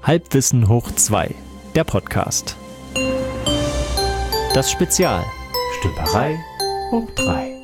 Halbwissen hoch 2, der Podcast. Das Spezial. Stümperei hoch 3.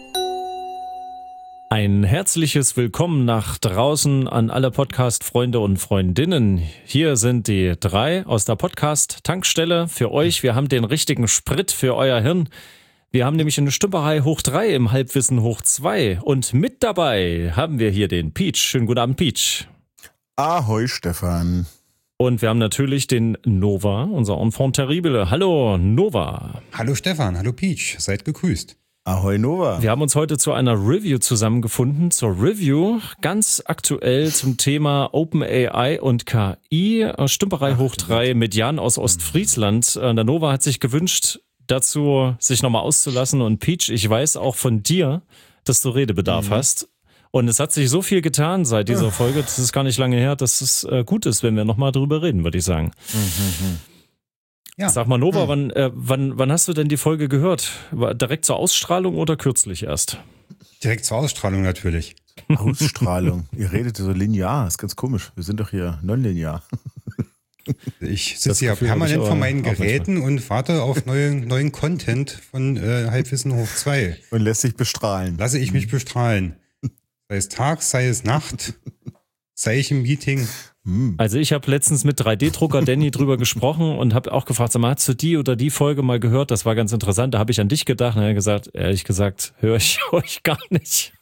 Ein herzliches Willkommen nach draußen an alle Podcast-Freunde und Freundinnen. Hier sind die 3 aus der Podcast-Tankstelle für euch. Wir haben den richtigen Sprit für euer Hirn. Wir haben nämlich eine Stümperei hoch 3 im Halbwissen hoch 2. Und mit dabei haben wir hier den Peach. Schönen guten Abend, Peach. Ahoi, Stefan. Und wir haben natürlich den Nova, unser Enfant terrible. Hallo, Nova. Hallo Stefan, hallo Peach, seid gegrüßt. Ahoi, Nova. Wir haben uns heute zu einer Review zusammengefunden. Zur Review ganz aktuell zum Thema OpenAI und KI. Stümperei hoch 3 mit Jan aus Ostfriesland. Der Nova hat sich gewünscht, dazu sich nochmal auszulassen. Und Peach, ich weiß auch von dir, dass du Redebedarf hast. Und es hat sich so viel getan seit dieser Folge, das ist gar nicht lange her, dass es gut ist, wenn wir nochmal drüber reden, würde ich sagen. Ja. Sag mal, Nova, wann hast du denn die Folge gehört? War direkt zur Ausstrahlung oder kürzlich erst? Direkt zur Ausstrahlung natürlich. Ausstrahlung. Ihr redet so linear, ist ganz komisch. Wir sind doch hier nonlinear. Ich sitze ja permanent vor meinen Geräten und warte auf neuen Content von Halbwissen hoch 2. Und lässt sich bestrahlen. Lasse ich mich bestrahlen. Sei es Tag, sei es Nacht, sei ich im Meeting. Also ich habe letztens mit 3D-Drucker Danny drüber gesprochen und habe auch gefragt, sag mal, hast du die oder die Folge mal gehört? Das war ganz interessant. Da habe ich an dich gedacht und er hat gesagt, ehrlich gesagt, höre ich euch gar nicht.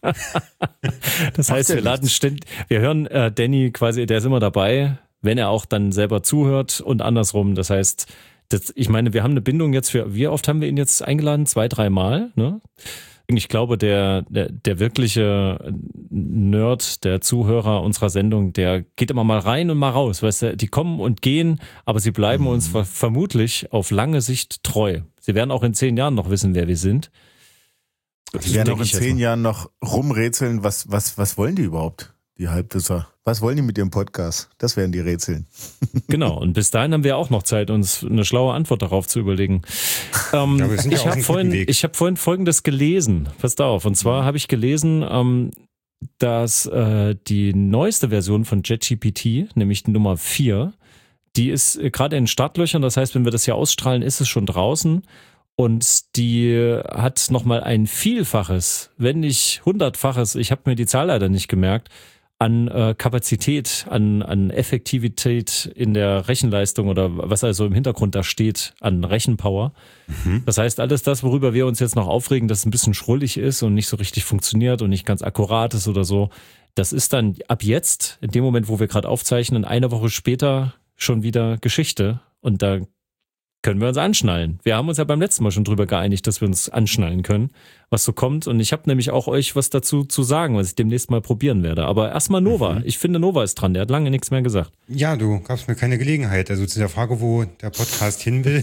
Das heißt, wir hören Danny quasi, der ist immer dabei, wenn er auch dann selber zuhört und andersrum. Das heißt, ich meine, wir haben eine Bindung jetzt wie oft haben wir ihn jetzt eingeladen? 2-3 Mal, ne? Ich glaube, der wirkliche Nerd, der Zuhörer unserer Sendung, der geht immer mal rein und mal raus. Weißt du, die kommen und gehen, aber sie bleiben uns vermutlich auf lange Sicht treu. Sie werden auch in 10 Jahren noch wissen, wer wir sind. Sie werden auch in 10 Jahren noch rumrätseln, was wollen die überhaupt, die Halbwisser? Was wollen die mit ihrem Podcast? Das werden die Rätseln. Genau, und bis dahin haben wir auch noch Zeit, uns eine schlaue Antwort darauf zu überlegen. Ich habe vorhin Folgendes gelesen, passt auf, und zwar habe ich gelesen, dass die neueste Version von ChatGPT, nämlich die Nummer 4, die ist gerade in Startlöchern, das heißt, wenn wir das hier ausstrahlen, ist es schon draußen. Und die hat nochmal ein Vielfaches, wenn nicht 100-faches, ich habe mir die Zahl leider nicht gemerkt, an Kapazität, an Effektivität in der Rechenleistung oder was also im Hintergrund da steht, an Rechenpower. Das heißt, alles das, worüber wir uns jetzt noch aufregen, dass es ein bisschen schrullig ist und nicht so richtig funktioniert und nicht ganz akkurat ist oder so, das ist dann ab jetzt, in dem Moment, wo wir gerade aufzeichnen, eine Woche später schon wieder Geschichte und da können wir uns anschnallen. Wir haben uns ja beim letzten Mal schon drüber geeinigt, dass wir uns anschnallen können, was so kommt. Und ich habe nämlich auch euch was dazu zu sagen, was ich demnächst mal probieren werde. Aber erstmal Nova. Ich finde, Nova ist dran. Der hat lange nichts mehr gesagt. Ja, du gabst mir keine Gelegenheit. Also zu der Frage, wo der Podcast hin will.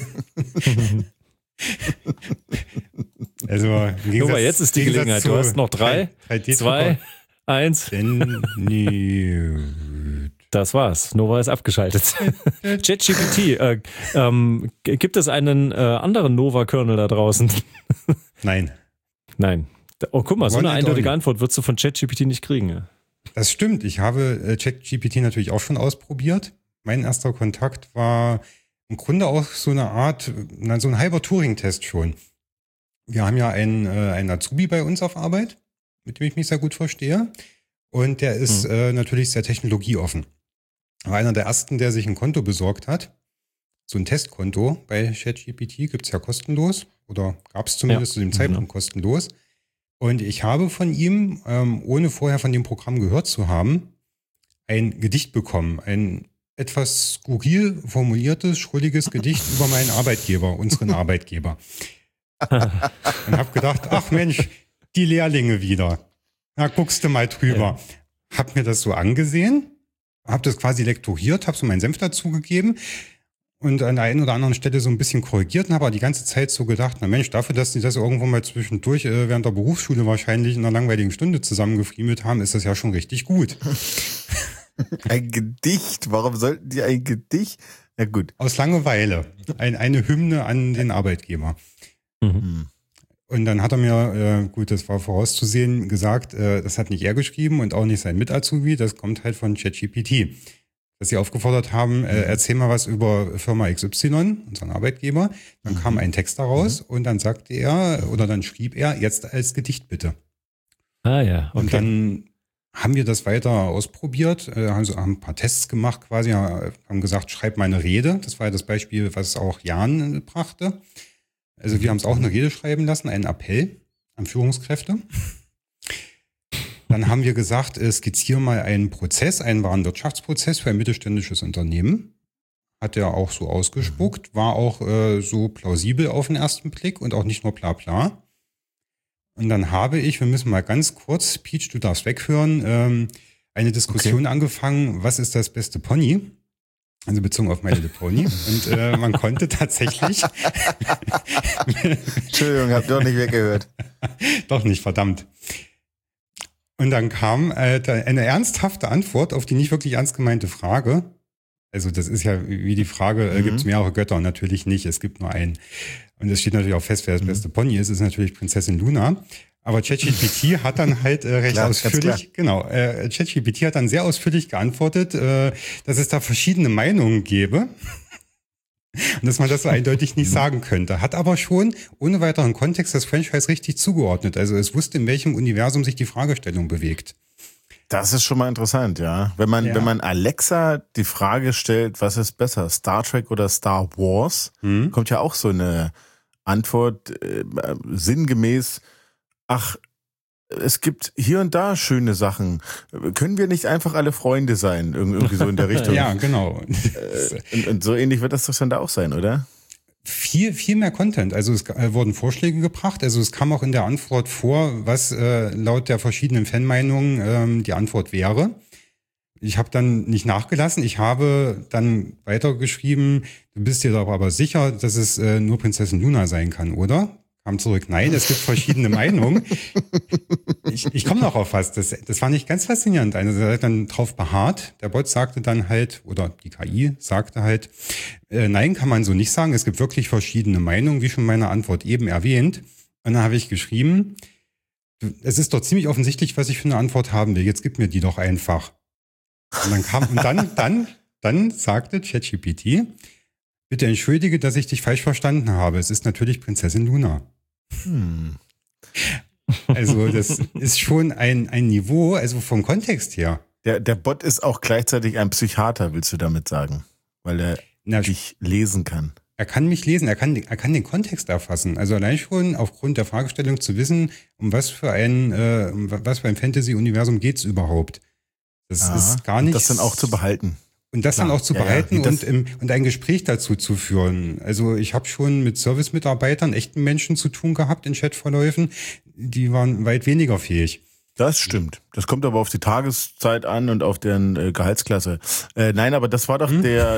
Also Nova, jetzt ist die Gelegenheit. Du hast noch 3, 2, 1. Das war's. Nova ist abgeschaltet. ChatGPT. Gibt es einen anderen Nova-Kernel da draußen? Nein. Oh, guck mal, so eine eindeutige Antwort würdest du von ChatGPT nicht kriegen. Ja? Das stimmt. Ich habe ChatGPT natürlich auch schon ausprobiert. Mein erster Kontakt war im Grunde auch so eine Art, so ein halber Turing-Test schon. Wir haben ja einen Azubi bei uns auf Arbeit, mit dem ich mich sehr gut verstehe. Und der ist natürlich sehr technologieoffen. War einer der ersten, der sich ein Konto besorgt hat. So ein Testkonto bei ChatGPT gibt's ja kostenlos oder gab es zumindest zu dem Zeitpunkt kostenlos. Und ich habe von ihm, ohne vorher von dem Programm gehört zu haben, ein Gedicht bekommen. Ein etwas skurril formuliertes, schrulliges Gedicht über meinen Arbeitgeber, unseren Arbeitgeber. Und habe gedacht, ach Mensch, die Lehrlinge wieder. Na, guckst du mal drüber. Ja. Hab mir das so angesehen. Habe das quasi lektoriert, habe so meinen Senf dazugegeben und an der einen oder anderen Stelle so ein bisschen korrigiert und habe aber die ganze Zeit so gedacht, na Mensch, dafür, dass die das irgendwo mal zwischendurch während der Berufsschule wahrscheinlich in einer langweiligen Stunde zusammengefriemelt haben, ist das ja schon richtig gut. Ein Gedicht? Warum sollten die ein Gedicht? Na gut. Aus Langeweile. Eine Hymne an den Arbeitgeber. Und dann hat er mir, gut, das war vorauszusehen, gesagt, das hat nicht er geschrieben und auch nicht sein Mit-Azubi, das kommt halt von ChatGPT. dass sie aufgefordert haben, erzähl mal was über Firma XY, unseren Arbeitgeber. Dann kam ein Text daraus und dann sagte er, oder dann schrieb er, jetzt als Gedicht bitte. Ah ja, okay. Und dann haben wir das weiter ausprobiert, haben ein paar Tests gemacht quasi, haben gesagt, schreib mal eine Rede. Das war ja das Beispiel, was auch Jan brachte. Also wir haben es auch eine Rede schreiben lassen, einen Appell an Führungskräfte. Dann haben wir gesagt, skizziere mal einen Prozess, einen wahren Wirtschaftsprozess für ein mittelständisches Unternehmen. Hat er auch so ausgespuckt, war auch so plausibel auf den ersten Blick und auch nicht nur bla bla. Und dann habe ich, wir müssen mal ganz kurz, Peach, du darfst weghören, eine Diskussion angefangen, was ist das beste Pony? Also bezogen auf My Little Pony. Und man konnte tatsächlich... Entschuldigung, habt ihr auch nicht weggehört. Doch nicht, verdammt. Und dann kam eine ernsthafte Antwort auf die nicht wirklich ernst gemeinte Frage. Also das ist ja wie die Frage, gibt es mehrere Götter? Natürlich nicht, es gibt nur einen. Und es steht natürlich auch fest, wer das beste Pony ist natürlich Prinzessin Luna. Aber ChatGPT hat dann halt recht ausführlich, ChatGPT hat dann sehr ausführlich geantwortet, dass es da verschiedene Meinungen gäbe. Und dass man das so eindeutig nicht sagen könnte. Hat aber schon ohne weiteren Kontext das Franchise richtig zugeordnet. Also es wusste, in welchem Universum sich die Fragestellung bewegt. Das ist schon mal interessant, ja. Wenn man Alexa die Frage stellt, was ist besser, Star Trek oder Star Wars, kommt ja auch so eine Antwort sinngemäß, ach, es gibt hier und da schöne Sachen. Können wir nicht einfach alle Freunde sein? Irgendwie so in der Richtung. Ja, genau. Und so ähnlich wird das doch dann da auch sein, oder? Viel mehr Content. Also es wurden Vorschläge gebracht. Also es kam auch in der Antwort vor, was laut der verschiedenen Fanmeinungen die Antwort wäre. Ich habe dann nicht nachgelassen. Ich habe dann weitergeschrieben, du bist dir doch aber sicher, dass es nur Prinzessin Luna sein kann, oder? Kam zurück, nein, es gibt verschiedene Meinungen. Ich komme noch auf was. Das war nicht ganz faszinierend. Also er hat dann drauf beharrt. Der Bot sagte dann halt, oder die KI sagte halt, nein, kann man so nicht sagen. Es gibt wirklich verschiedene Meinungen, wie schon meine Antwort eben erwähnt. Und dann habe ich geschrieben, es ist doch ziemlich offensichtlich, was ich für eine Antwort haben will. Jetzt gib mir die doch einfach. Und dann kam, dann sagte ChatGPT, bitte entschuldige, dass ich dich falsch verstanden habe. Es ist natürlich Prinzessin Luna. Also das ist schon ein Niveau, also vom Kontext her. Der Bot ist auch gleichzeitig ein Psychiater, willst du damit sagen? Weil er dich lesen kann. Er kann mich lesen, er kann den Kontext erfassen. Also allein schon aufgrund der Fragestellung zu wissen, um was für ein Fantasy-Universum geht's überhaupt. Das ist gar nicht. Und das dann auch zu behalten. Und das dann auch zu behalten und ein Gespräch dazu zu führen. Also ich habe schon mit Service-Mitarbeitern, echten Menschen zu tun gehabt in Chatverläufen, die waren weit weniger fähig. Das stimmt. Das kommt aber auf die Tageszeit an und auf deren Gehaltsklasse. Nein, aber das war doch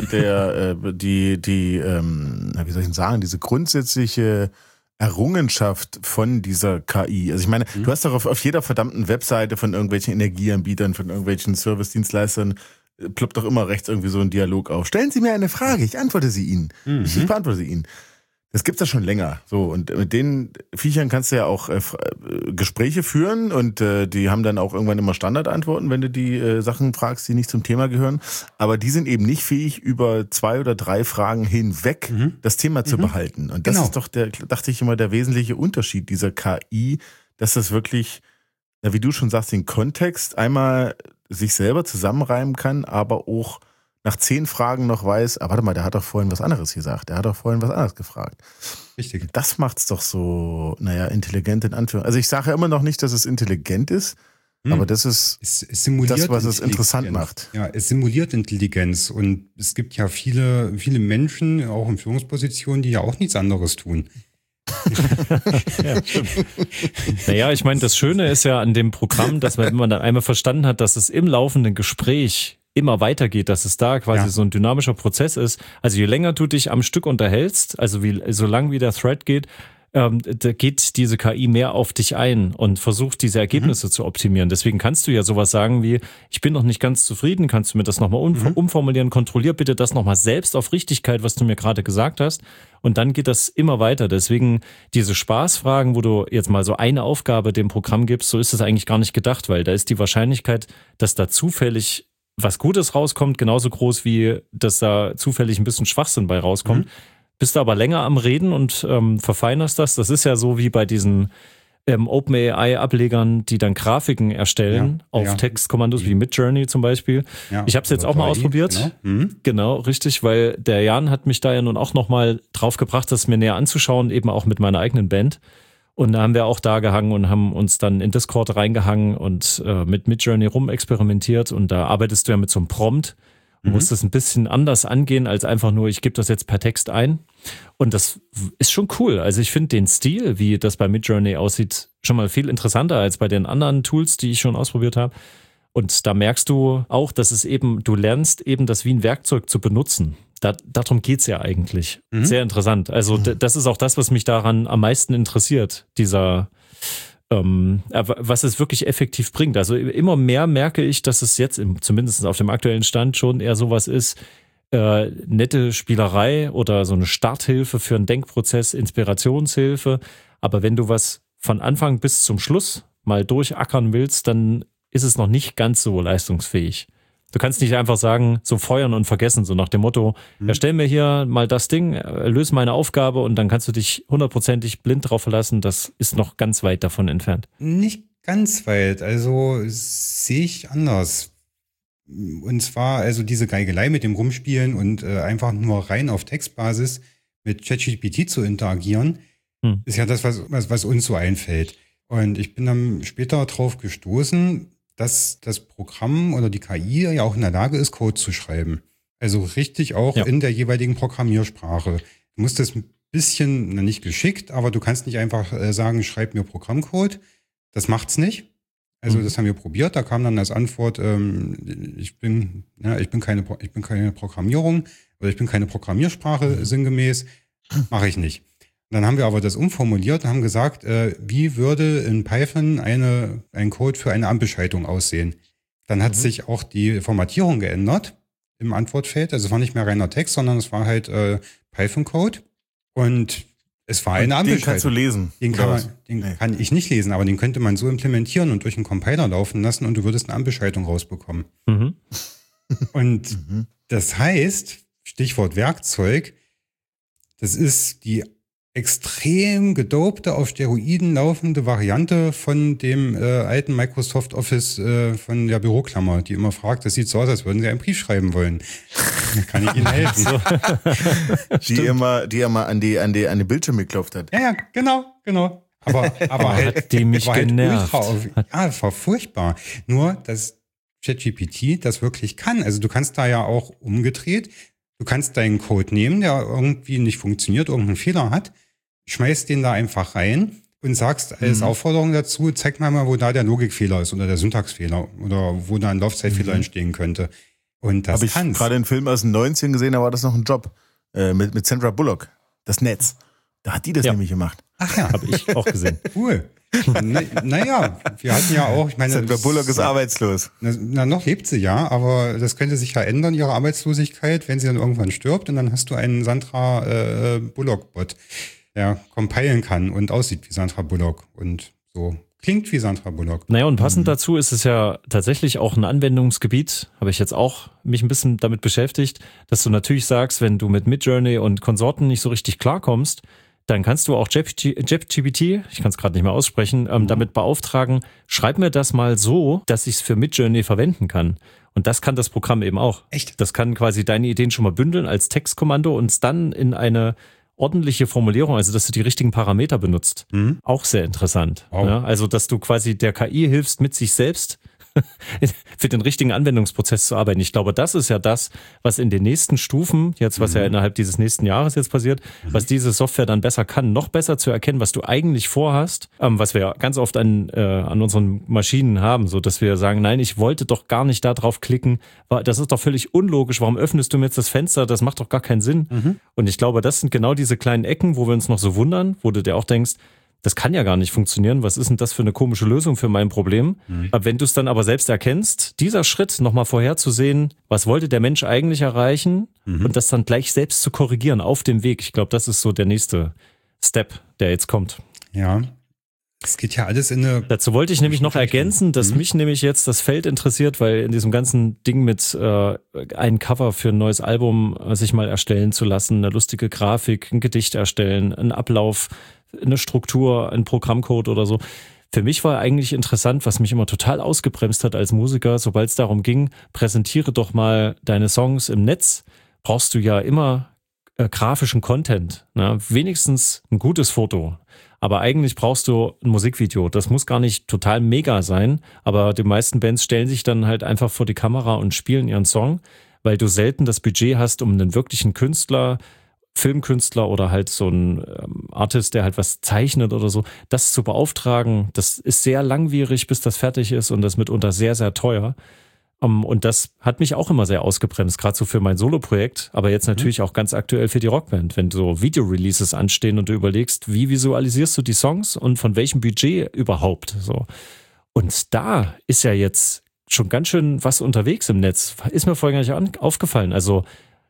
wie soll ich denn sagen, diese grundsätzliche Errungenschaft von dieser KI. Also ich meine, du hast doch auf jeder verdammten Webseite von irgendwelchen Energieanbietern, von irgendwelchen Service-Dienstleistern ploppt doch immer rechts irgendwie so ein Dialog auf. Stellen Sie mir eine Frage, ich antworte sie Ihnen. Ich beantworte sie Ihnen. Das gibt's ja schon länger. So, und mit den Viechern kannst du ja auch Gespräche führen und die haben dann auch irgendwann immer Standardantworten, wenn du die Sachen fragst, die nicht zum Thema gehören. Aber die sind eben nicht fähig, über 2 oder 3 Fragen hinweg das Thema zu behalten. Und das ist doch dachte ich immer, der wesentliche Unterschied dieser KI, dass das wirklich, ja, wie du schon sagst, den Kontext einmal sich selber zusammenreimen kann, aber auch nach 10 Fragen noch weiß, warte mal, der hat doch vorhin was anderes gesagt, der hat doch vorhin was anderes gefragt. Richtig. Das macht's doch so, intelligent in Anführungszeichen. Also ich sage ja immer noch nicht, dass es intelligent ist, aber das ist das, was es interessant macht. Ja, es simuliert Intelligenz und es gibt ja viele Menschen, auch in Führungspositionen, die ja auch nichts anderes tun. Ja, stimmt. Naja, ich meine, das Schöne ist ja an dem Programm, dass wenn man dann einmal verstanden hat, dass es im laufenden Gespräch immer weitergeht, dass es da quasi so ein dynamischer Prozess ist. Also je länger du dich am Stück unterhältst, also so lang wie der Thread geht, da geht diese KI mehr auf dich ein und versucht, diese Ergebnisse zu optimieren. Deswegen kannst du ja sowas sagen wie, ich bin noch nicht ganz zufrieden, kannst du mir das nochmal umformulieren, kontrollier bitte das nochmal selbst auf Richtigkeit, was du mir gerade gesagt hast. Und dann geht das immer weiter. Deswegen diese Spaßfragen, wo du jetzt mal so eine Aufgabe dem Programm gibst, so ist es eigentlich gar nicht gedacht, weil da ist die Wahrscheinlichkeit, dass da zufällig was Gutes rauskommt, genauso groß wie, dass da zufällig ein bisschen Schwachsinn bei rauskommt. Bist du aber länger am Reden und verfeinerst das. Das ist ja so wie bei diesen OpenAI-Ablegern, die dann Grafiken erstellen auf Textkommandos wie Midjourney zum Beispiel. Ja, ich habe es jetzt auch mal ausprobiert. Genau, richtig, weil der Jan hat mich da ja nun auch nochmal drauf gebracht, das mir näher anzuschauen, eben auch mit meiner eigenen Band. Und da haben wir auch da gehangen und haben uns dann in Discord reingehangen und mit Midjourney rumexperimentiert. Und da arbeitest du ja mit so einem Prompt und musst das ein bisschen anders angehen, als einfach nur, ich gebe das jetzt per Text ein. Und das ist schon cool. Also ich finde den Stil, wie das bei Midjourney aussieht, schon mal viel interessanter als bei den anderen Tools, die ich schon ausprobiert habe. Und da merkst du auch, dass es eben, du lernst eben das wie ein Werkzeug zu benutzen. Darum geht's ja eigentlich. Sehr interessant. Also das ist auch das, was mich daran am meisten interessiert, dieser was es wirklich effektiv bringt. Also immer mehr merke ich, dass es jetzt, zumindest auf dem aktuellen Stand, schon eher sowas ist, nette Spielerei oder so eine Starthilfe für einen Denkprozess, Inspirationshilfe. Aber wenn du was von Anfang bis zum Schluss mal durchackern willst, dann ist es noch nicht ganz so leistungsfähig. Du kannst nicht einfach sagen, so feuern und vergessen, so nach dem Motto, erstell mir hier mal das Ding, löse meine Aufgabe und dann kannst du dich 100%ig blind drauf verlassen. Das ist noch ganz weit davon entfernt. Nicht ganz weit, also sehe ich anders. Und zwar also diese Geigelei mit dem Rumspielen und einfach nur rein auf Textbasis mit ChatGPT zu interagieren, ist ja das, was uns so einfällt. Und ich bin dann später drauf gestoßen, dass das Programm oder die KI ja auch in der Lage ist, Code zu schreiben. Also richtig auch in der jeweiligen Programmiersprache. Du musst das ein bisschen, nicht geschickt, aber du kannst nicht einfach sagen, schreib mir Programmcode. Das macht's nicht. Also das haben wir probiert. Da kam dann als Antwort, ich bin keine Programmierung oder ich bin keine Programmiersprache sinngemäß, mache ich nicht. Dann haben wir aber das umformuliert und haben gesagt, wie würde in Python ein Code für eine Ampelschaltung aussehen? Dann hat sich auch die Formatierung geändert im Antwortfeld. Also es war nicht mehr reiner Text, sondern es war halt Python-Code. Und es war eine Ampelschaltung. Den kannst du lesen? Den kann ich nicht lesen, aber den könnte man so implementieren und durch einen Compiler laufen lassen und du würdest eine Ampelschaltung rausbekommen. Und das heißt, Stichwort Werkzeug, das ist die extrem gedopte, auf Steroiden laufende Variante von dem alten Microsoft Office von der Büroklammer, die immer fragt, das sieht so aus, als würden Sie einen Brief schreiben wollen. Kann ich Ihnen helfen? die immer an die Bildschirme geklopft hat. Ja, genau. Aber halt, hat die mich genervt. Ja, das war furchtbar. Nur, dass ChatGPT das wirklich kann. Also du kannst da ja auch umgedreht, du kannst deinen Code nehmen, der irgendwie nicht funktioniert, irgendeinen Fehler hat, schmeißt den da einfach rein und sagst als Aufforderung dazu, zeig mal, wo da der Logikfehler ist oder der Syntaxfehler oder wo da ein Laufzeitfehler entstehen könnte. Und das habe ich gerade einen Film aus den 90ern gesehen, da war das noch ein Job mit Sandra Bullock, das Netz. Da hat die das nämlich gemacht. Ach ja. Habe ich auch gesehen. Cool. Naja, wir hatten ja auch, ich meine... Sandra Bullock ist arbeitslos. Noch lebt sie ja, aber das könnte sich ja ändern, ihre Arbeitslosigkeit, wenn sie dann irgendwann stirbt und dann hast du einen Sandra Bullock-Bot, der compilen kann und aussieht wie Sandra Bullock und so klingt wie Sandra Bullock. Naja, und passend dazu ist es ja tatsächlich auch ein Anwendungsgebiet, habe ich jetzt auch mich ein bisschen damit beschäftigt, dass du natürlich sagst, wenn du mit Midjourney und Konsorten nicht so richtig klarkommst, dann kannst du auch ChatGPT, ich kann es gerade nicht mehr aussprechen, damit beauftragen, schreib mir das mal so, dass ich es für Midjourney verwenden kann. Und das kann das Programm eben auch. Echt? Das kann quasi deine Ideen schon mal bündeln als Textkommando und es dann in eine ordentliche Formulierung, also dass du die richtigen Parameter benutzt. Auch sehr interessant. Wow. Ja, also dass du quasi der KI hilfst, mit sich selbst für den richtigen Anwendungsprozess zu arbeiten. Ich glaube, das ist ja das, was in den nächsten Stufen, jetzt was ja innerhalb dieses nächsten Jahres jetzt passiert, was diese Software dann besser kann, noch besser zu erkennen, was du eigentlich vorhast, was wir ganz oft an unseren Maschinen haben, so dass wir sagen, nein, ich wollte doch gar nicht da drauf klicken, das ist doch völlig unlogisch, warum öffnest du mir jetzt das Fenster, das macht doch gar keinen Sinn. Und ich glaube, das sind genau diese kleinen Ecken, wo wir uns noch so wundern, wo du dir auch denkst, das kann ja gar nicht funktionieren. Was ist denn das für eine komische Lösung für mein Problem? Wenn du es dann aber selbst erkennst, dieser Schritt nochmal vorherzusehen, was wollte der Mensch eigentlich erreichen und das dann gleich selbst zu korrigieren auf dem Weg. Ich glaube, das ist so der nächste Step, der jetzt kommt. Ja, Es geht ja alles in eine... Dazu wollte ich nämlich noch ergänzen, dass mich nämlich jetzt das Feld interessiert, weil in diesem ganzen Ding mit ein Cover für ein neues Album sich mal erstellen zu lassen, eine lustige Grafik, ein Gedicht erstellen, einen Ablauf, eine Struktur, ein Programmcode oder so. Für mich war eigentlich interessant, was mich immer total ausgebremst hat als Musiker, sobald es darum ging, präsentiere doch mal deine Songs im Netz, brauchst du ja immer grafischen Content, ne? Wenigstens ein gutes Foto. Aber eigentlich brauchst du ein Musikvideo. Das muss gar nicht total mega sein, aber die meisten Bands stellen sich dann halt einfach vor die Kamera und spielen ihren Song, weil du selten das Budget hast, um einen wirklichen Künstler, Filmkünstler oder halt so ein Artist, der halt was zeichnet oder so, das zu beauftragen. Das ist sehr langwierig, bis das fertig ist und das mitunter sehr, sehr teuer. Und das hat mich auch immer sehr ausgebremst, gerade so für mein Solo-Projekt, aber jetzt natürlich auch ganz aktuell für die Rockband. Wenn so Video-Releases anstehen und du überlegst, wie visualisierst du die Songs und von welchem Budget überhaupt? So. Und da ist ja jetzt schon ganz schön was unterwegs im Netz. Ist mir vorher gar nicht aufgefallen. Also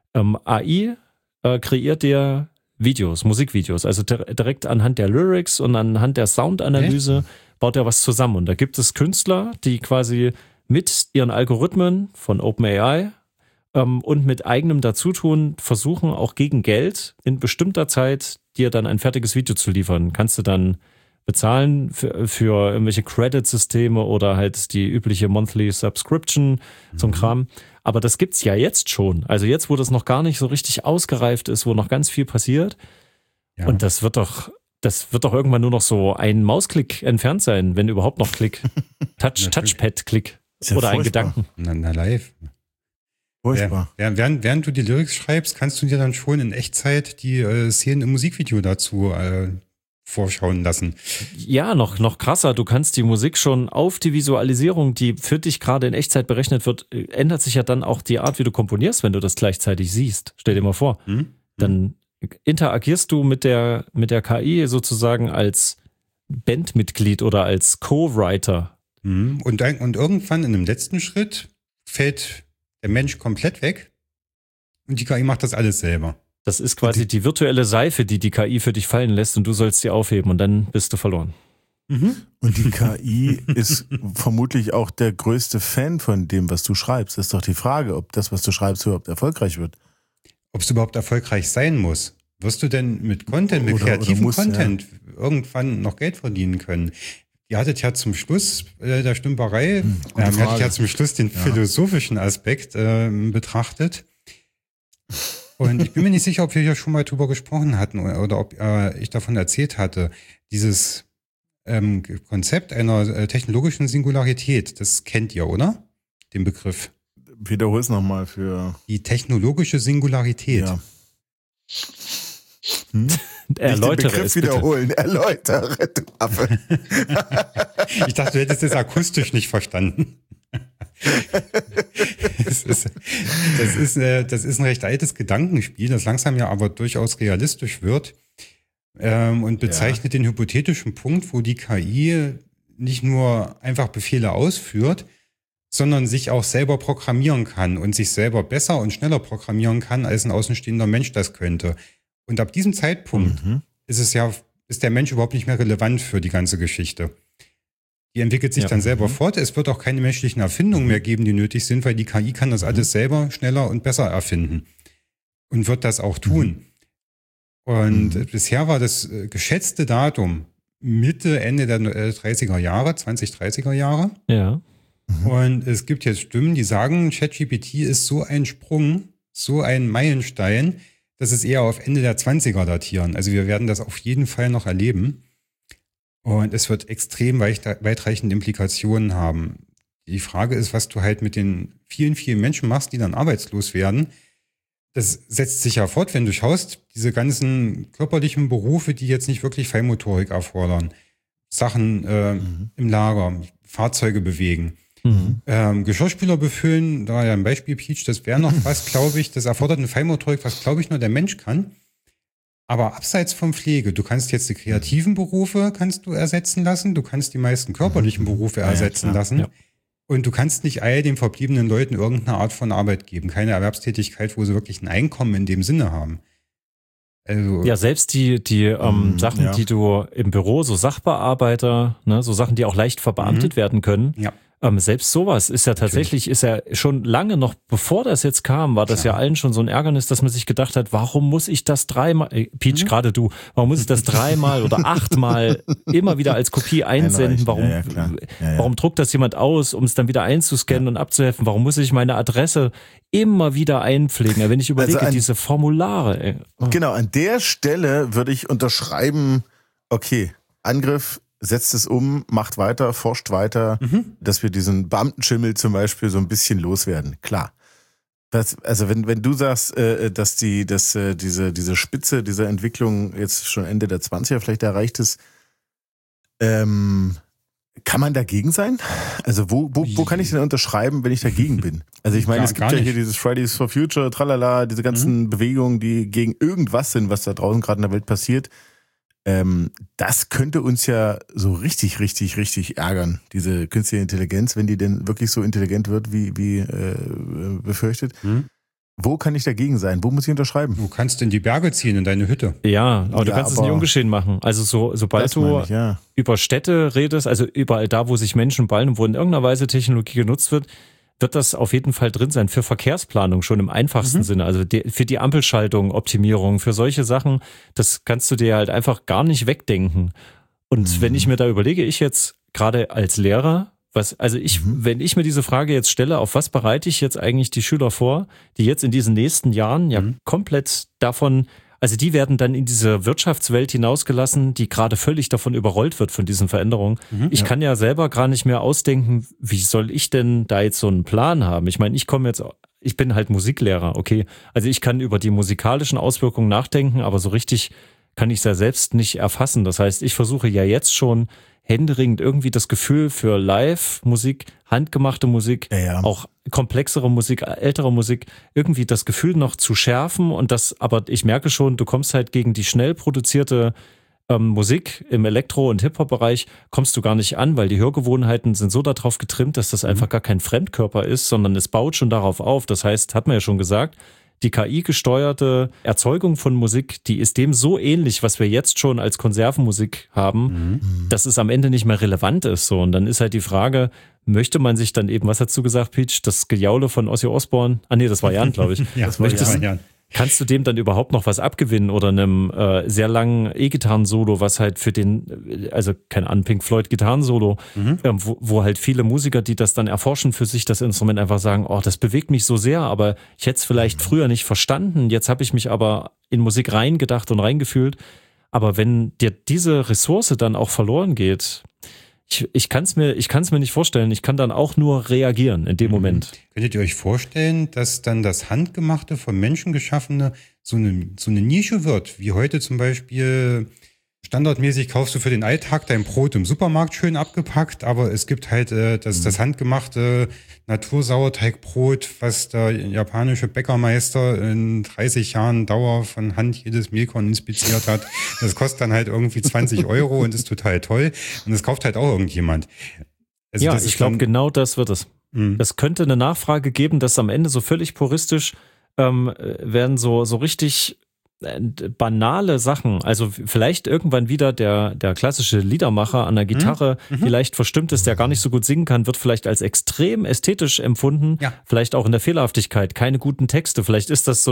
AI kreiert dir Videos, Musikvideos, also direkt anhand der Lyrics und anhand der Soundanalyse baut er was zusammen. Und da gibt es Künstler, die quasi mit ihren Algorithmen von OpenAI und mit eigenem Dazutun versuchen, auch gegen Geld in bestimmter Zeit dir dann ein fertiges Video zu liefern. Kannst du dann bezahlen für irgendwelche Credit-Systeme oder halt die übliche Monthly Subscription zum Kram. Aber das gibt's ja jetzt schon. Also jetzt, wo das noch gar nicht so richtig ausgereift ist, wo noch ganz viel passiert. Ja. Und das wird doch irgendwann nur noch so ein Mausklick entfernt sein, wenn überhaupt noch Klick. Touchpad-Klick. Ja oder ein Gedanken. Na live. Furchtbar. Während du die Lyrics schreibst, kannst du dir dann schon in Echtzeit die Szenen im Musikvideo dazu vorschauen lassen. Ja, noch krasser. Du kannst die Musik schon auf die Visualisierung, die für dich gerade in Echtzeit berechnet wird, ändert sich ja dann auch die Art, wie du komponierst, wenn du das gleichzeitig siehst. Stell dir mal vor. Dann interagierst du mit der KI sozusagen als Bandmitglied oder als Co-Writer. Und irgendwann in dem letzten Schritt fällt der Mensch komplett weg und die KI macht das alles selber. Das ist quasi die virtuelle Seife, die KI für dich fallen lässt und du sollst sie aufheben und dann bist du verloren. Und die KI ist vermutlich auch der größte Fan von dem, was du schreibst. Das ist doch die Frage, ob das, was du schreibst, überhaupt erfolgreich wird. Ob es überhaupt erfolgreich sein muss. Wirst du denn mit Content, mit kreativem Content irgendwann noch Geld verdienen können? Ihr hattet ja zum Schluss der Stümperei, ihr hattet ja zum Schluss den philosophischen Aspekt betrachtet. Und ich bin mir nicht sicher, ob wir ja schon mal drüber gesprochen hatten oder ob ich davon erzählt hatte. Dieses Konzept einer technologischen Singularität, das kennt ihr, oder? Den Begriff. Wiederhol es nochmal für... Die technologische Singularität. Ja. Erläutere den Begriff wiederholen. Erläutere, du Affe. Ich dachte, du hättest das akustisch nicht verstanden. Das ist ein recht altes Gedankenspiel, das langsam ja aber durchaus realistisch wird und bezeichnet den hypothetischen Punkt, wo die KI nicht nur einfach Befehle ausführt, sondern sich auch selber programmieren kann und sich selber besser und schneller programmieren kann, als ein außenstehender Mensch das könnte. Und ab diesem Zeitpunkt ist der Mensch überhaupt nicht mehr relevant für die ganze Geschichte. Die entwickelt sich dann selber fort. Es wird auch keine menschlichen Erfindungen mehr geben, die nötig sind, weil die KI kann das alles selber schneller und besser erfinden und wird das auch tun. Und bisher war das geschätzte Datum Mitte, Ende der 30er Jahre, 2030er Jahre. Ja. Und es gibt jetzt Stimmen, die sagen, ChatGPT ist so ein Sprung, so ein Meilenstein, dass es eher auf Ende der 20er datieren. Also wir werden das auf jeden Fall noch erleben. Und es wird extrem weitreichende Implikationen haben. Die Frage ist, was du halt mit den vielen, vielen Menschen machst, die dann arbeitslos werden. Das setzt sich ja fort, wenn du schaust, diese ganzen körperlichen Berufe, die jetzt nicht wirklich Feinmotorik erfordern. Sachen im Lager, Fahrzeuge bewegen. Geschirrspüler befüllen, da ja ein Beispiel Peach, das wäre noch was, glaube ich, das erfordert eine Feinmotorik, was, glaube ich, nur der Mensch kann. Aber abseits von Pflege, du kannst jetzt die kreativen Berufe kannst du ersetzen lassen, du kannst die meisten körperlichen Berufe ersetzen lassen und du kannst nicht all den verbliebenen Leuten irgendeine Art von Arbeit geben, keine Erwerbstätigkeit, wo sie wirklich ein Einkommen in dem Sinne haben. Also, ja, selbst die Sachen, die du im Büro, so Sachbearbeiter, ne, so Sachen, die auch leicht verbeamtet werden können. Ja. Selbst sowas ist ja tatsächlich, ist ja schon lange noch, bevor das jetzt kam, war das ja allen schon so ein Ärgernis, dass man sich gedacht hat, warum muss ich das dreimal, Peach, gerade du, warum muss ich das 3-mal oder 8-mal immer wieder als Kopie einsenden? Warum druckt das jemand aus, um es dann wieder einzuscannen und abzuheften? Warum muss ich meine Adresse immer wieder einpflegen? Wenn ich überlege, diese Formulare. Ey. Oh. Genau, an der Stelle würde ich unterschreiben, okay, Angriff, setzt es um, macht weiter, forscht weiter, dass wir diesen Beamtenschimmel zum Beispiel so ein bisschen loswerden. Klar. Also wenn du sagst, dass diese Spitze dieser Entwicklung jetzt schon Ende der 20er vielleicht erreicht ist, kann man dagegen sein? Also wo kann ich denn unterschreiben, wenn ich dagegen bin? Also ich meine, es gibt ja hier dieses Fridays for Future, tralala, diese ganzen Bewegungen, die gegen irgendwas sind, was da draußen gerade in der Welt passiert. Das könnte uns ja so richtig, richtig, richtig ärgern, diese künstliche Intelligenz, wenn die denn wirklich so intelligent wird, wie befürchtet. Wo kann ich dagegen sein? Wo muss ich unterschreiben? Du kannst in die Berge ziehen, in deine Hütte. Ja, aber du kannst es nicht ungeschehen machen. Also sobald du über Städte redest, also überall da, wo sich Menschen ballen und wo in irgendeiner Weise Technologie genutzt wird das auf jeden Fall drin sein. Für Verkehrsplanung schon im einfachsten Sinne. Also für die Ampelschaltung, Optimierung, für solche Sachen, das kannst du dir halt einfach gar nicht wegdenken. Und wenn ich mir da überlege, ich jetzt gerade als Lehrer, wenn ich mir diese Frage jetzt stelle, auf was bereite ich jetzt eigentlich die Schüler vor, die jetzt in diesen nächsten Jahren ja komplett davon, also die werden dann in diese Wirtschaftswelt hinausgelassen, die gerade völlig davon überrollt wird von diesen Veränderungen. Ich kann ja selber gar nicht mehr ausdenken, wie soll ich denn da jetzt so einen Plan haben? Ich meine, ich bin halt Musiklehrer, okay. Also ich kann über die musikalischen Auswirkungen nachdenken, aber so richtig kann ich es ja selbst nicht erfassen. Das heißt, ich versuche ja jetzt schon händeringend irgendwie das Gefühl für Live-Musik, handgemachte Musik, auch komplexere Musik, ältere Musik, irgendwie das Gefühl noch zu schärfen aber ich merke schon, du kommst halt gegen die schnell produzierte Musik im Elektro- und Hip-Hop-Bereich kommst du gar nicht an, weil die Hörgewohnheiten sind so darauf getrimmt, dass das einfach gar kein Fremdkörper ist, sondern es baut schon darauf auf. Das heißt, hat man ja schon gesagt, die KI-gesteuerte Erzeugung von Musik, die ist dem so ähnlich, was wir jetzt schon als Konservenmusik haben, dass es am Ende nicht mehr relevant ist. So. Und dann ist halt die Frage, möchte man sich dann eben, was hast du gesagt, Peach, das Gejaule von Ozzy Osbourne? Ah nee, das war Jan, glaube ich. Das war Jan. Kannst du dem dann überhaupt noch was abgewinnen oder einem sehr langen E-Gitarren-Solo, was halt für also keine Ahnung, Pink Floyd Gitarren-Solo, wo halt viele Musiker, die das dann erforschen für sich, das Instrument einfach sagen, oh, das bewegt mich so sehr, aber ich hätte es vielleicht früher nicht verstanden, jetzt habe ich mich aber in Musik reingedacht und reingefühlt. Aber wenn dir diese Ressource dann auch verloren geht, ich kann es mir nicht vorstellen. Ich kann dann auch nur reagieren in dem Moment. Könntet ihr euch vorstellen, dass dann das Handgemachte, vom Menschen geschaffene so eine Nische wird? Wie heute zum Beispiel standardmäßig kaufst du für den Alltag dein Brot im Supermarkt schön abgepackt, aber es gibt halt das handgemachte Natursauerteigbrot, was der japanische Bäckermeister in 30 Jahren Dauer von Hand jedes Mehlkorn inspiziert hat. Das kostet dann halt irgendwie 20 € und ist total toll. Und das kauft halt auch irgendjemand. Also ja, ich glaube, genau das wird es. Es könnte eine Nachfrage geben, dass am Ende so völlig puristisch werden so richtig banale Sachen, also vielleicht irgendwann wieder der klassische Liedermacher an der Gitarre, die leicht verstimmt ist, der gar nicht so gut singen kann, wird vielleicht als extrem ästhetisch empfunden, vielleicht auch in der Fehlerhaftigkeit, keine guten Texte, vielleicht ist das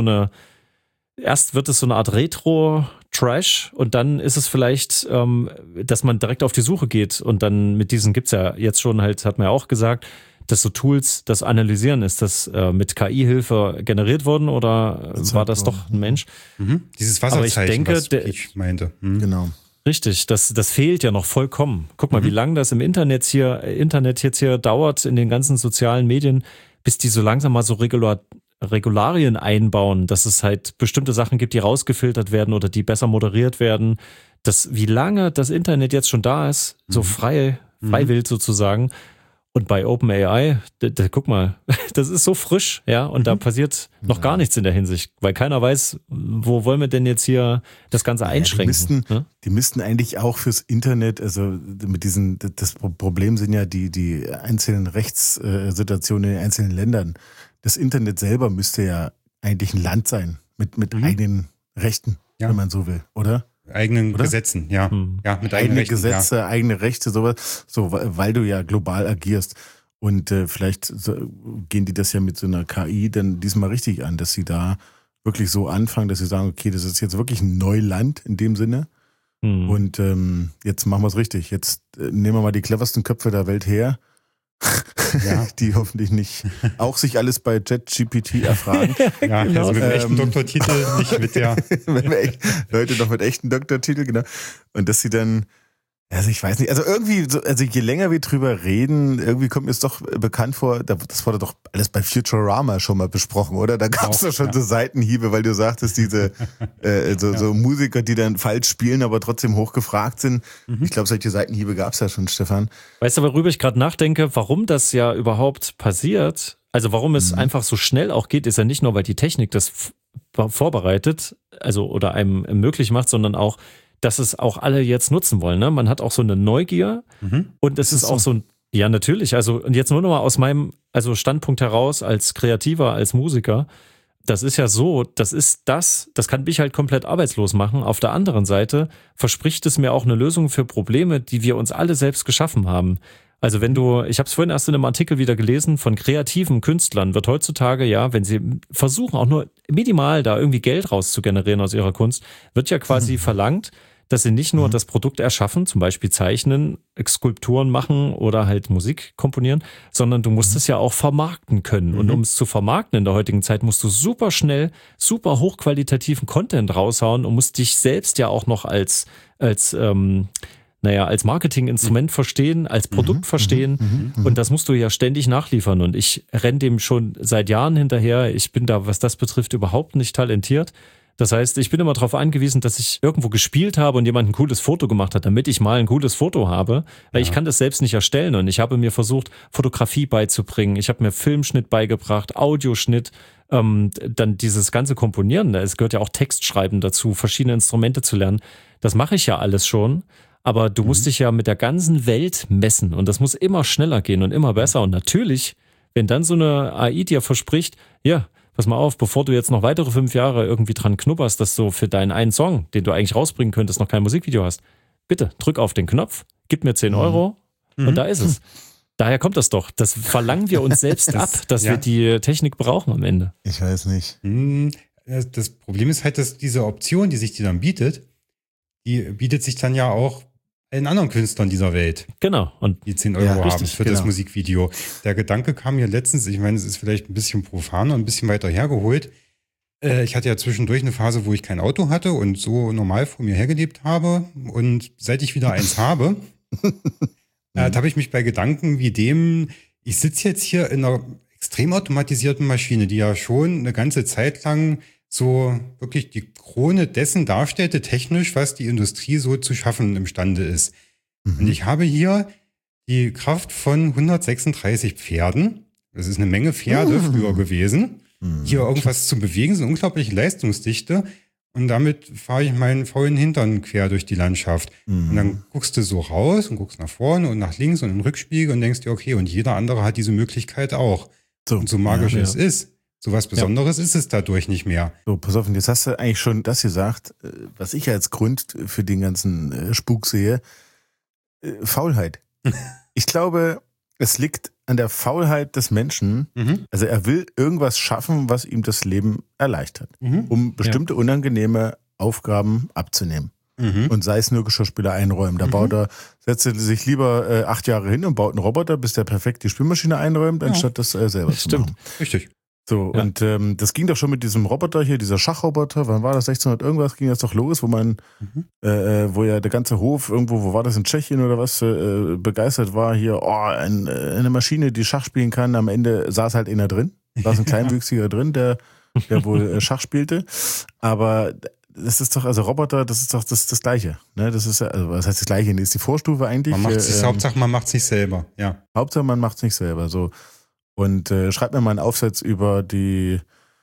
erst wird es so eine Art Retro-Trash und dann ist es vielleicht, dass man direkt auf die Suche geht und dann mit diesen gibt's ja jetzt schon halt, hat man ja auch gesagt, dass so Tools das analysieren, ist das mit KI-Hilfe generiert worden oder war das doch ein Mensch? Dieses Wasserzeichen, was ich meinte. Genau. Richtig, das fehlt ja noch vollkommen. Guck mal, wie lange das im Internet jetzt hier dauert, in den ganzen sozialen Medien, bis die so langsam mal so Regularien einbauen, dass es halt bestimmte Sachen gibt, die rausgefiltert werden oder die besser moderiert werden. Wie lange das Internet jetzt schon da ist, so freiwillig sozusagen. Und bei OpenAI, guck mal, das ist so frisch, ja, und da passiert noch gar nichts in der Hinsicht, weil keiner weiß, wo wollen wir denn jetzt hier das Ganze einschränken. Die müssten eigentlich auch fürs Internet, also das Problem sind ja die einzelnen Rechtssituationen in den einzelnen Ländern. Das Internet selber müsste ja eigentlich ein Land sein, mit eigenen Rechten. wenn man so will, oder? Eigenen Gesetzen, ja. Ja, mit eigenen Rechten, Gesetze, eigene Rechte, sowas, so, weil du ja global agierst. Und vielleicht gehen die das ja mit so einer KI dann diesmal richtig an, dass sie da wirklich so anfangen, dass sie sagen, okay, das ist jetzt wirklich ein Neuland in dem Sinne. Und jetzt machen wir es richtig. Jetzt nehmen wir mal die cleversten Köpfe der Welt her, die hoffentlich nicht auch sich alles bei ChatGPT erfragen. Ja, genau. Also mit dem echten Doktortitel, nicht mit der... Leute noch mit echten Doktortitel, genau. Und dass sie dann, also ich weiß nicht, also irgendwie, also je länger wir drüber reden, irgendwie kommt mir es doch bekannt vor, das wurde doch alles bei Futurama schon mal besprochen, oder? Da gab es doch schon so Seitenhiebe, weil du sagtest, diese so Musiker, die dann falsch spielen, aber trotzdem hochgefragt sind. Ich glaube, solche Seitenhiebe gab es ja schon, Stefan. Weißt du, worüber ich gerade nachdenke, warum das ja überhaupt passiert? Also warum es einfach so schnell auch geht, ist ja nicht nur, weil die Technik das vorbereitet, also oder einem möglich macht, sondern auch, dass es auch alle jetzt nutzen wollen. Ne? Man hat auch so eine Neugier und es ist auch so ein, ja natürlich, also und jetzt nur noch mal aus meinem Standpunkt heraus als Kreativer, als Musiker, das ist ja so, das kann mich halt komplett arbeitslos machen. Auf der anderen Seite verspricht es mir auch eine Lösung für Probleme, die wir uns alle selbst geschaffen haben. Also ich habe es vorhin erst in einem Artikel wieder gelesen, von kreativen Künstlern wird heutzutage, ja, wenn sie versuchen, auch nur minimal da irgendwie Geld rauszugenerieren aus ihrer Kunst, wird ja quasi verlangt, dass sie nicht nur das Produkt erschaffen, zum Beispiel zeichnen, Skulpturen machen oder halt Musik komponieren, sondern du musst es ja auch vermarkten können. Und um es zu vermarkten in der heutigen Zeit, musst du super schnell, super hochqualitativen Content raushauen und musst dich selbst ja auch noch als Marketinginstrument verstehen, als Produkt verstehen. Und das musst du ja ständig nachliefern. Und ich renne dem schon seit Jahren hinterher. Ich bin da, was das betrifft, überhaupt nicht talentiert. Das heißt, ich bin immer darauf angewiesen, dass ich irgendwo gespielt habe und jemand ein cooles Foto gemacht hat, damit ich mal ein cooles Foto habe. Weil ich kann das selbst nicht erstellen. Und ich habe mir versucht, Fotografie beizubringen. Ich habe mir Filmschnitt beigebracht, Audioschnitt, dann dieses ganze Komponieren. Es gehört ja auch Textschreiben dazu, verschiedene Instrumente zu lernen. Das mache ich ja alles schon. Aber du musst dich ja mit der ganzen Welt messen und das muss immer schneller gehen und immer besser. Und natürlich, wenn dann so eine AI dir verspricht, ja, pass mal auf, bevor du jetzt noch weitere 5 Jahre irgendwie dran knupperst, dass du für deinen einen Song, den du eigentlich rausbringen könntest, noch kein Musikvideo hast, bitte drück auf den Knopf, gib mir 10 Euro und da ist es. Daher kommt das doch. Das verlangen wir uns selbst ab, dass wir die Technik brauchen am Ende. Ich weiß nicht. Das Problem ist halt, dass diese Option, die sich dir dann bietet, die bietet sich dann ja auch allen anderen Künstlern dieser Welt. Genau. Und die 10 Euro haben für das Musikvideo. Der Gedanke kam mir letztens, ich meine, es ist vielleicht ein bisschen profan und ein bisschen weiter hergeholt. Ich hatte ja zwischendurch eine Phase, wo ich kein Auto hatte und so normal vor mir hergelebt habe. Und seit ich wieder eins habe, habe ich mich bei Gedanken wie dem, ich sitze jetzt hier in einer extrem automatisierten Maschine, die ja schon eine ganze Zeit lang so wirklich die Krone dessen darstellte, technisch, was die Industrie so zu schaffen imstande ist. Und ich habe hier die Kraft von 136 Pferden. Das ist eine Menge Pferde früher gewesen. Hier irgendwas zu bewegen, so eine unglaubliche Leistungsdichte. Und damit fahre ich meinen faulen Hintern quer durch die Landschaft. Und dann guckst du so raus und guckst nach vorne und nach links und in den Rückspiegel und denkst dir, okay, und jeder andere hat diese Möglichkeit auch. Und so magisch es ist. So was Besonderes ist es dadurch nicht mehr. So, pass auf, und jetzt hast du eigentlich schon das gesagt, was ich als Grund für den ganzen Spuk sehe. Faulheit. Ich glaube, es liegt an der Faulheit des Menschen. Also er will irgendwas schaffen, was ihm das Leben erleichtert, um bestimmte unangenehme Aufgaben abzunehmen. Und sei es nur Geschirrspüler einräumen. Da setzt er sich lieber 8 Jahre hin und baut einen Roboter, bis der perfekt die Spülmaschine einräumt, anstatt das selber zu machen. Richtig. So, und das ging doch schon mit diesem Roboter hier, dieser Schachroboter, wann war das, 1600 irgendwas, ging das doch los, wo man, wo ja der ganze Hof irgendwo, wo war das, in Tschechien oder was, begeistert war, hier, eine Maschine, die Schach spielen kann, am Ende saß halt einer drin, saß ein Kleinwüchsiger drin, der wohl Schach spielte, aber das ist doch, also Roboter, das ist doch das Gleiche, ne, das ist ja, also was heißt das Gleiche, das ist die Vorstufe eigentlich. Hauptsache man macht es nicht selber, ja. Hauptsache man macht es nicht selber, so. Und schreibt mir mal einen Aufsatz über die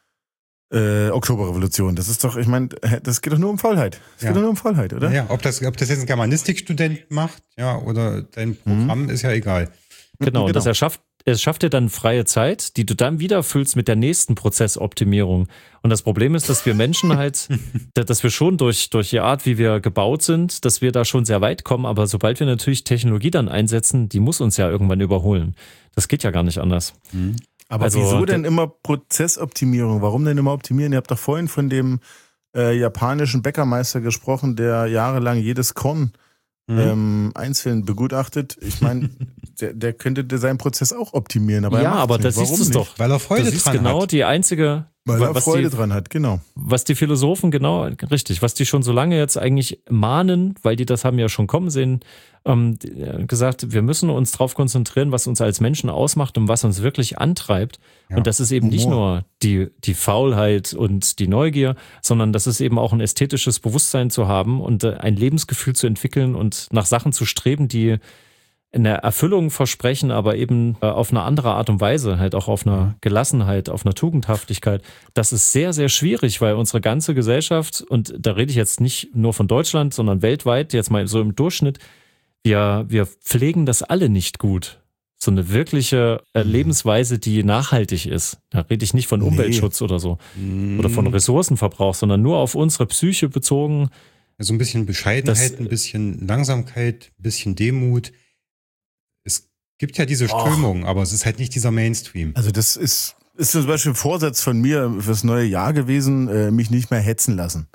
Oktoberrevolution. Das ist doch, ich meine, das geht doch nur um Faulheit. Es geht doch nur um Faulheit, oder? Ja, ob das jetzt ein Germanistikstudent macht, ja, oder dein Programm, ist ja egal. Genau, das schafft dir dann freie Zeit, die du dann wieder füllst mit der nächsten Prozessoptimierung. Und das Problem ist, dass wir Menschen halt, dass wir schon durch die Art, wie wir gebaut sind, dass wir da schon sehr weit kommen. Aber sobald wir natürlich Technologie dann einsetzen, die muss uns ja irgendwann überholen. Das geht ja gar nicht anders. Aber also, wieso denn immer Prozessoptimierung? Warum denn immer optimieren? Ihr habt doch vorhin von dem japanischen Bäckermeister gesprochen, der jahrelang jedes Korn einzeln begutachtet. Ich meine, der könnte seinen Prozess auch optimieren. Aber aber das ist es doch. Weil er Freude dran genau hat. Die einzige... Weil er Freude dran hat, genau. Was die Philosophen, genau, richtig, was die schon so lange jetzt eigentlich mahnen, weil die das haben ja schon kommen sehen, gesagt, wir müssen uns darauf konzentrieren, was uns als Menschen ausmacht und was uns wirklich antreibt. Ja. Und das ist eben nicht nur die Faulheit und die Neugier, sondern das ist eben auch ein ästhetisches Bewusstsein zu haben und ein Lebensgefühl zu entwickeln und nach Sachen zu streben, die eine Erfüllung versprechen, aber eben auf eine andere Art und Weise, halt auch auf einer Gelassenheit, auf einer Tugendhaftigkeit. Das ist sehr, sehr schwierig, weil unsere ganze Gesellschaft, und da rede ich jetzt nicht nur von Deutschland, sondern weltweit, jetzt mal so im Durchschnitt, wir pflegen das alle nicht gut. So eine wirkliche Lebensweise, die nachhaltig ist. Da rede ich nicht von Umweltschutz oder so. Oder von Ressourcenverbrauch, sondern nur auf unsere Psyche bezogen. Also ein bisschen Bescheidenheit, ein bisschen Langsamkeit, ein bisschen Demut. Gibt ja diese Strömung, aber es ist halt nicht dieser Mainstream. Also das ist zum Beispiel ein Vorsatz von mir fürs neue Jahr gewesen, mich nicht mehr hetzen lassen.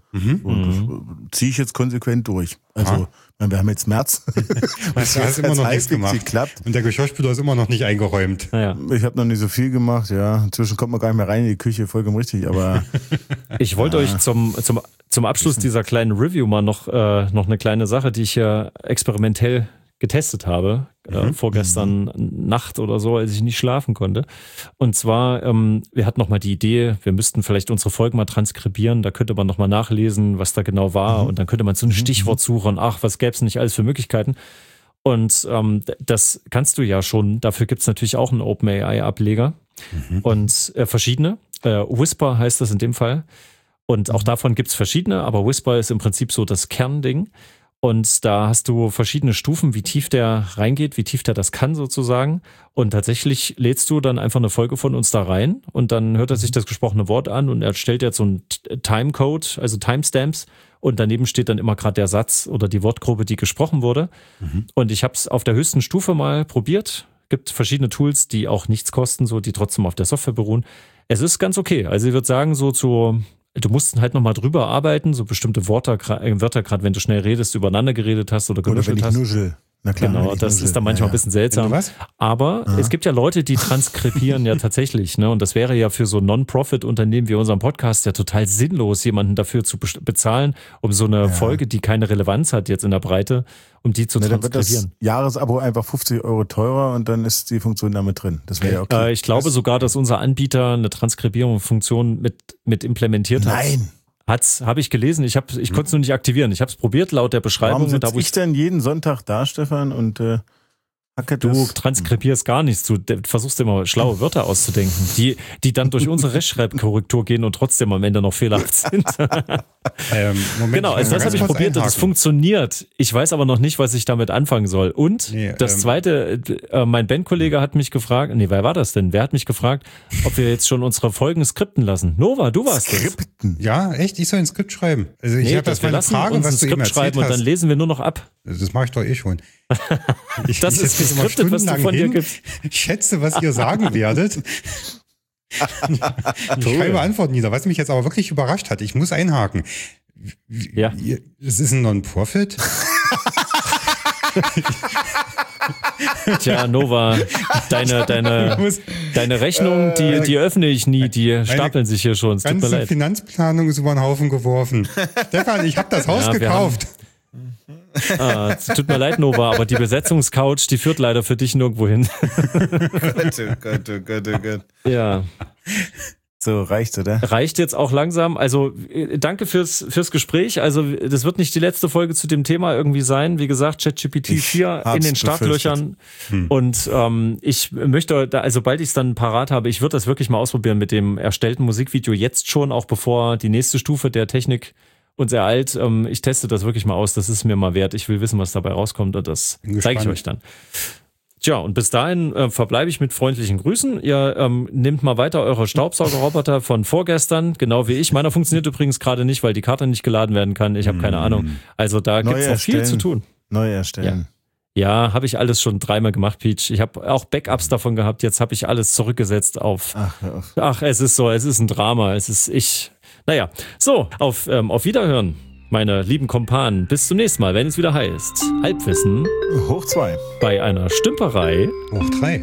Und das ziehe ich jetzt konsequent durch. Also wir haben jetzt März. Das hast immer noch nichts gemacht. Geklappt. Und der Geschirrspüler ist immer noch nicht eingeräumt. Ja. Ich habe noch nicht so viel gemacht, ja. Inzwischen kommt man gar nicht mehr rein in die Küche, vollkommen richtig, aber... Ich wollte euch zum Abschluss dieser kleinen Review mal noch eine kleine Sache, die ich hier experimentell getestet habe, vorgestern Nacht oder so, als ich nicht schlafen konnte. Und zwar, wir hatten nochmal die Idee, wir müssten vielleicht unsere Folgen mal transkribieren, da könnte man nochmal nachlesen, was da genau war und dann könnte man so ein Stichwort suchen, was gäbe es nicht alles für Möglichkeiten. Und das kannst du ja schon, dafür gibt es natürlich auch einen OpenAI-Ableger und verschiedene. Whisper heißt das in dem Fall. Und auch davon gibt es verschiedene, aber Whisper ist im Prinzip so das Kernding. Und da hast du verschiedene Stufen, wie tief der reingeht, wie tief der das kann sozusagen. Und tatsächlich lädst du dann einfach eine Folge von uns da rein und dann hört er sich das gesprochene Wort an und er stellt jetzt so einen Timecode, also Timestamps. Und daneben steht dann immer gerade der Satz oder die Wortgruppe, die gesprochen wurde. Und ich habe es auf der höchsten Stufe mal probiert. Gibt verschiedene Tools, die auch nichts kosten, so die trotzdem auf der Software beruhen. Es ist ganz okay. Also ich würde sagen, du musst halt nochmal drüber arbeiten, so bestimmte Wörter, gerade wenn du schnell redest, übereinander geredet hast oder genuschelt hast. Nuschel. Na klar, genau, das ist dann manchmal ein bisschen seltsam. Aber es gibt ja Leute, die transkribieren ja tatsächlich, ne? Und das wäre ja für so Non-Profit-Unternehmen wie unseren Podcast ja total sinnlos, jemanden dafür zu bezahlen, um so eine Folge, die keine Relevanz hat jetzt in der Breite, um die zu transkribieren. Dann wird das Jahresabo einfach 50 € teurer und dann ist die Funktion damit drin. Das wäre ja okay. Ich glaube sogar, dass unser Anbieter eine Transkribierungsfunktion mit implementiert hat. Nein. Habe ich gelesen, ich konnte es nur nicht aktivieren. Ich habe es probiert laut der Beschreibung. Warum sitze ich denn jeden Sonntag da, Stefan, und du transkribierst gar nichts. Du versuchst immer schlaue Wörter auszudenken, die dann durch unsere Rechtschreibkorrektur gehen und trotzdem am Ende noch fehlerhaft sind. Moment, genau, also das habe ich probiert und es funktioniert. Ich weiß aber noch nicht, was ich damit anfangen soll. Und das Zweite, mein Bandkollege hat mich gefragt, wer war das denn? Wer hat mich gefragt, ob wir jetzt schon unsere Folgen skripten lassen? Nova, du warst das. Skripten? Ja, echt? Ich soll ein Skript schreiben? Also ich habe das meine Frage, was du eben erzählt hast. Und dann lesen wir nur noch ab. Das mache ich doch eh schon. Das ist geskriptet, was du von dir gibst. Ich schätze, was ihr sagen werdet. Ich schreibe Antworten nieder, was mich jetzt aber wirklich überrascht hat. Ich muss einhaken. Ja. Es ist ein Non-Profit? Tja, Nova, deine Rechnung, die öffne ich nie, die stapeln sich hier schon. Es tut mir leid. Die Finanzplanung ist über den Haufen geworfen. Stefan, ich habe das Haus gekauft. Es tut mir leid, Nova, aber die Besetzungscouch, die führt leider für dich nirgendwo hin. Oh Gott. Ja. So, reicht, oder? Reicht jetzt auch langsam. Also danke fürs Gespräch. Also das wird nicht die letzte Folge zu dem Thema irgendwie sein. Wie gesagt, ChatGPT 4 in den Startlöchern. Und ich möchte, sobald ich es dann parat habe, ich würde das wirklich mal ausprobieren mit dem erstellten Musikvideo jetzt schon, auch bevor die nächste Stufe der Technik uns ereilt. Ich teste das wirklich mal aus. Das ist mir mal wert. Ich will wissen, was dabei rauskommt und das zeige ich euch dann. Tja, und bis dahin verbleibe ich mit freundlichen Grüßen. Ihr nehmt mal weiter eure Staubsaugerroboter von vorgestern, genau wie ich. Meiner funktioniert übrigens gerade nicht, weil die Karte nicht geladen werden kann. Ich habe keine Ahnung. Also da gibt es noch viel zu tun. Neu erstellen. Ja, habe ich alles schon 3-mal gemacht, Peach. Ich habe auch Backups davon gehabt. Jetzt habe ich alles zurückgesetzt auf... Ach, es ist so, es ist ein Drama. Naja, so, auf Wiederhören, meine lieben Kumpanen. Bis zum nächsten Mal, wenn es wieder heißt Halbwissen hoch 2 bei einer Stümperei hoch 3.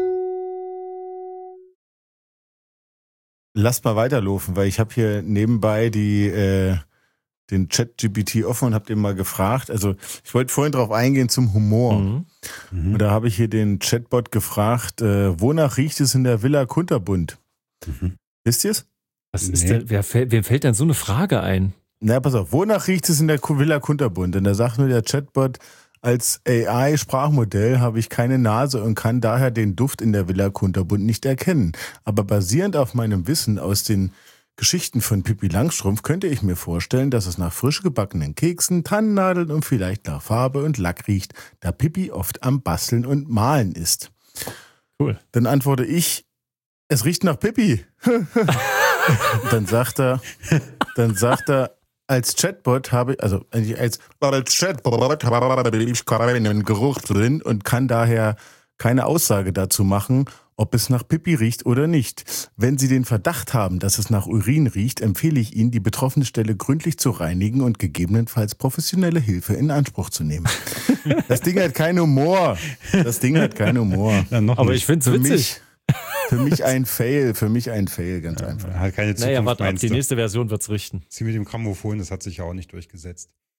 Lasst mal weiterlaufen, weil ich habe hier nebenbei den Chat-GPT offen und habe den mal gefragt. Also ich wollte vorhin drauf eingehen zum Humor. Und da habe ich hier den Chatbot gefragt, wonach riecht es in der Villa Kunterbund? Wisst ihr es? Was ist denn, wem fällt denn so eine Frage ein? Na, pass auf, wonach riecht es in der Villa Kunterbund? Und da sagt mir der Chatbot, als AI-Sprachmodell habe ich keine Nase und kann daher den Duft in der Villa Kunterbund nicht erkennen. Aber basierend auf meinem Wissen aus den Geschichten von Pippi Langstrumpf könnte ich mir vorstellen, dass es nach frisch gebackenen Keksen, Tannennadeln und vielleicht nach Farbe und Lack riecht, da Pippi oft am Basteln und Malen ist. Cool. Dann antworte ich, es riecht nach Pippi. Dann sagt er, als Chatbot habe ich keinen Geruch drin und kann daher keine Aussage dazu machen, ob es nach Pipi riecht oder nicht. Wenn Sie den Verdacht haben, dass es nach Urin riecht, empfehle ich Ihnen, die betroffene Stelle gründlich zu reinigen und gegebenenfalls professionelle Hilfe in Anspruch zu nehmen. Das Ding hat keinen Humor. Aber ich finde es witzig. Für mich ein Fail, ganz einfach. Hat keine Zukunft. Naja, warte ab, die nächste Version wird's richten. Sie mit dem Grammophon, das hat sich ja auch nicht durchgesetzt.